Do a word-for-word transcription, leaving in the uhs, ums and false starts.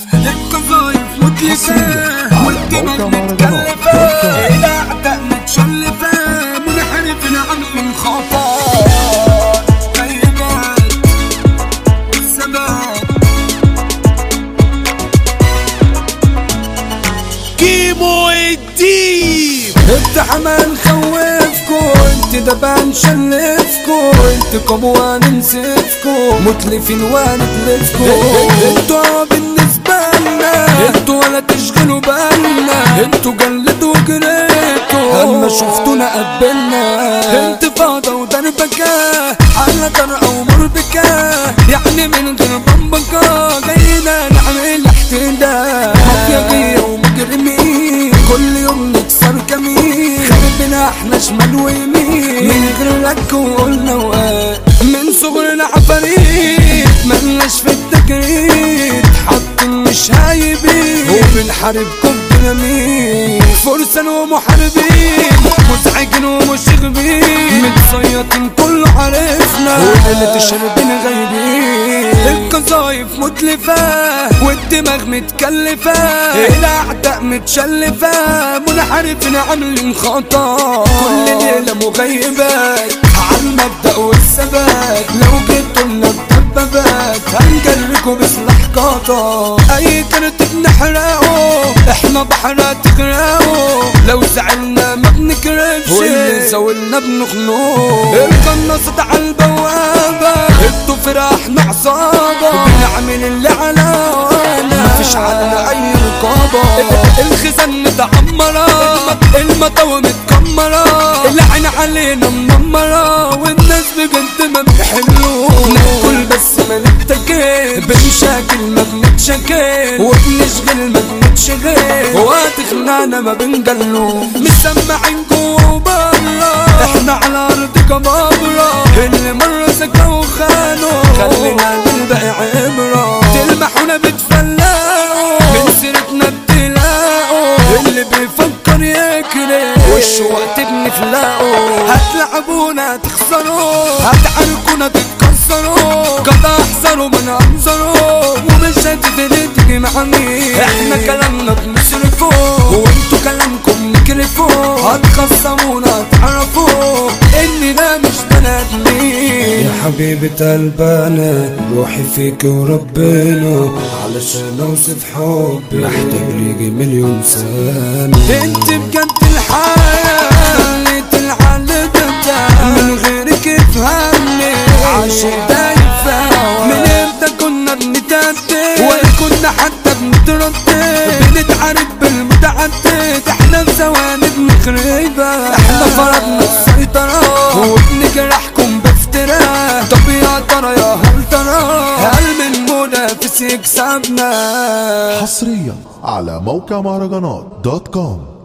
القذايف متلفة والدماغ متكلفة الأعداء متشلفة منحرفين عاملين خطر غيبات الثبات كيمو الديب التحمى نخوفكو انت دبان شلفكو انت قبوة ننسفكو متلفين ونتلفكو انتوا بالنسبة لنا انتوا ولا تشغلوا بالنا انتوا جلدوا وجريتوا اما شفتونا قبلنا انتفاضة ودربكة على طرقة ومربكة يعني من غير بمبكة جاينا نعمل احتداء مافيا ومجرمين كل يوم نكسر كمين خربنا احنا شمال ويمين من غير لك وقلنا وقال من صغرنا عفاريت ملناش في التجريد حاطين مش هايبين وبنحاربكم بديناميت فرسان ومحاربين مزعجين ومشغبين متصيطين كله عارفنا وليلة شربين غايبين القذايف متلفة والدماغ متكلفة الأعداء متشلفة منحرفين عاملين خطر كل ليلة مغيبات عالمبدأ والثبات لو جيتوا لنا بدبابات هنجركوا بسلاح قطر أي كرت بنحرقه احنا بحرات تغرقه لو زعلنا ما بنكرفش واللي زاولنا بنخنقه القناصة عالبوابة انتوا فراحنا عصابة بنعمل اللي على وانا مفيش عنا اي رقابة الخزان متعمرة المطاوة متكمرة العين علينا منمرة والناس بجد ما بيحلوه ناكل بس ما نتكل بنشاكل ما بنتشكل وبنشغل ما بنتشغل وهتخنانا ما بنجلو مسمعين جوا وبره احنا على ارض كبابرة اللي مرة سكا وخانوا خلينا نلبقى عبرة تلمحونا بتفلقوا من سيرتنا بتلاقوا اللي بيفكر يكره وش وقت بنفلقوا هتلعبونا تخسروا هتعاركونا تتكسروا قد احذروا من انظروا ومش هتفلت تجي مع مين احنا كلامنا بنصرفوا وانتوا كلامكم نكرفوا هتخصمونا تعرفوا اننا مش بني ادمين يا حبيبة قلبنا روحي فيك وربنا علشان اوصف حبي محتاج ليجي مليون سنة انت بجد الحياة خليت العالم من غيرك يفهمني عاشق دايب فهوى من امتى كنا بنتدد ولا كنا حتى بنتردد بنتعارك بالمتعدد احنا في ثواني بنخربها احنا فرضنا السيطرة وبنجرحكم بافتراء طب يا ترى يا هل ترى هل من منافس يكسبنا حصريا على موقع مهرجانات دوت كوم.